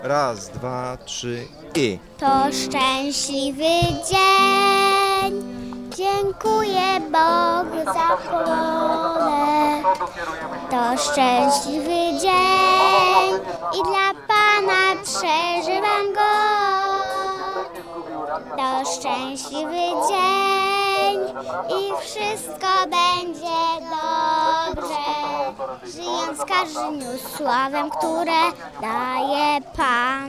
Raz, dwa, trzy i... To szczęśliwy dzień, dziękuję Bogu za pogodę. To szczęśliwy dzień i dla Pana przeżywam go. To szczęśliwy dzień i wszystko będzie dobrze. Żyjąc każdy niósł sławę, które daje Pan.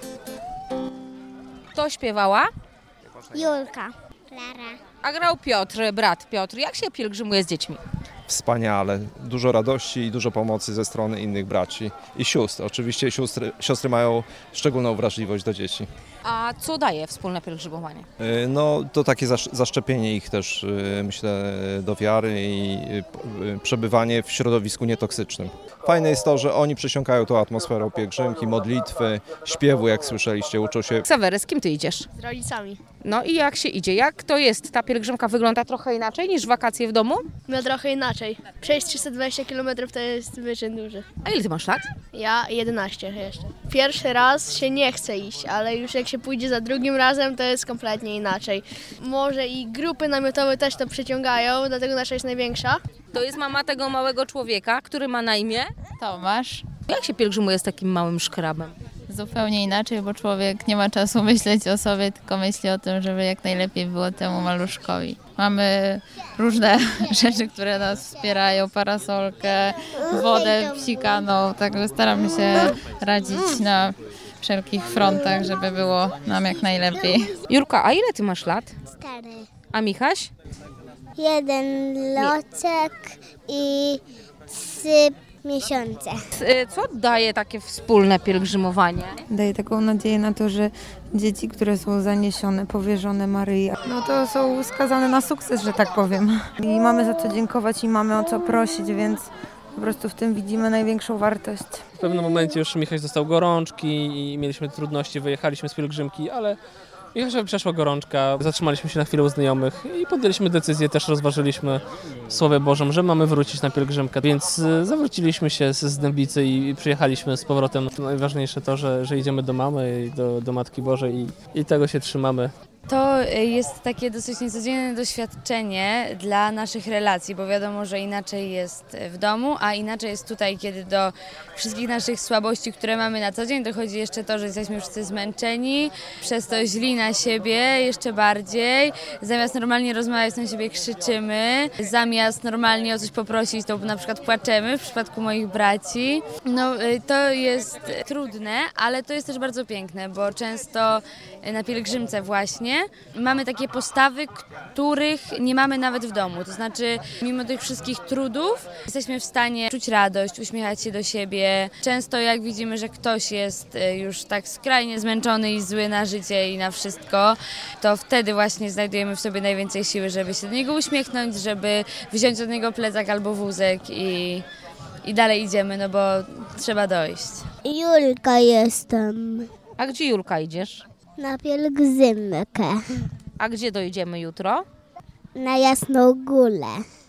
Kto śpiewała? Julka. Klara. A grał Piotr, brat Piotr. Jak się pielgrzymuje z dziećmi? Wspaniale. Dużo radości i dużo pomocy ze strony innych braci i sióstr. Oczywiście siostry mają szczególną wrażliwość do dzieci. A co daje wspólne pielgrzymowanie? No to takie zaszczepienie ich też, myślę, do wiary i przebywanie w środowisku nietoksycznym. Fajne jest to, że oni przesiąkają tą atmosferą pielgrzymki, modlitwy, śpiewu, jak słyszeliście, uczą się. Ksawery, z kim ty idziesz? Z rodzicami. No i jak się idzie? Jak to jest? Ta pielgrzymka wygląda trochę inaczej niż wakacje w domu? No trochę inaczej. Przejść 320 km to jest wyczyn duży. A ile ty masz lat? Ja 11 jeszcze. Pierwszy raz się nie chce iść, ale już jak się pójdzie za drugim razem, to jest kompletnie inaczej. Może i grupy namiotowe też to przyciągają, dlatego nasza jest największa. To jest mama tego małego człowieka, który ma na imię. Tomasz. Jak się pielgrzymuje z takim małym szkrabem? Zupełnie inaczej, bo człowiek nie ma czasu myśleć o sobie, tylko myśli o tym, żeby jak najlepiej było temu maluszkowi. Mamy różne rzeczy, które nas wspierają, parasolkę, wodę psikaną, tak staramy się radzić na wszelkich frontach, żeby było nam jak najlepiej. Jurka, a ile ty masz lat? 4. A Michaś? 1 locek i 3 miesiące. Co daje takie wspólne pielgrzymowanie? Daje taką nadzieję na to, że dzieci, które są zaniesione, powierzone Maryi, no to są skazane na sukces, że tak powiem. I mamy za co dziękować i mamy o co prosić, więc po prostu w tym widzimy największą wartość. W pewnym momencie już Michał dostał gorączki i mieliśmy trudności, wyjechaliśmy z pielgrzymki, ale Michasiowi przeszła gorączka, zatrzymaliśmy się na chwilę u znajomych i podjęliśmy decyzję, też rozważyliśmy Słowie Bożym, że mamy wrócić na pielgrzymkę, więc zawróciliśmy się z Dębicy i przyjechaliśmy z powrotem. Najważniejsze to, że idziemy do mamy i do Matki Bożej i tego się trzymamy. To jest takie dosyć niecodzienne doświadczenie dla naszych relacji, bo wiadomo, że inaczej jest w domu, a inaczej jest tutaj, kiedy do wszystkich naszych słabości, które mamy na co dzień, dochodzi jeszcze to, że jesteśmy wszyscy zmęczeni, przez to źli na siebie jeszcze bardziej. Zamiast normalnie rozmawiać, na siebie krzyczymy, zamiast normalnie o coś poprosić, to na przykład płaczemy w przypadku moich braci. No to jest trudne, ale to jest też bardzo piękne, bo często na pielgrzymce właśnie mamy takie postawy, których nie mamy nawet w domu. To znaczy, mimo tych wszystkich trudów jesteśmy w stanie czuć radość, uśmiechać się do siebie. Często jak widzimy, że ktoś jest już tak skrajnie zmęczony i zły na życie i na wszystko, to wtedy właśnie znajdujemy w sobie najwięcej siły, żeby się do niego uśmiechnąć, żeby wziąć od niego plecak albo wózek i dalej idziemy, no bo trzeba dojść. Julka jestem. A gdzie Julka idziesz? Na pielgrzymkę. A gdzie dojdziemy jutro? Na Jasną Górę.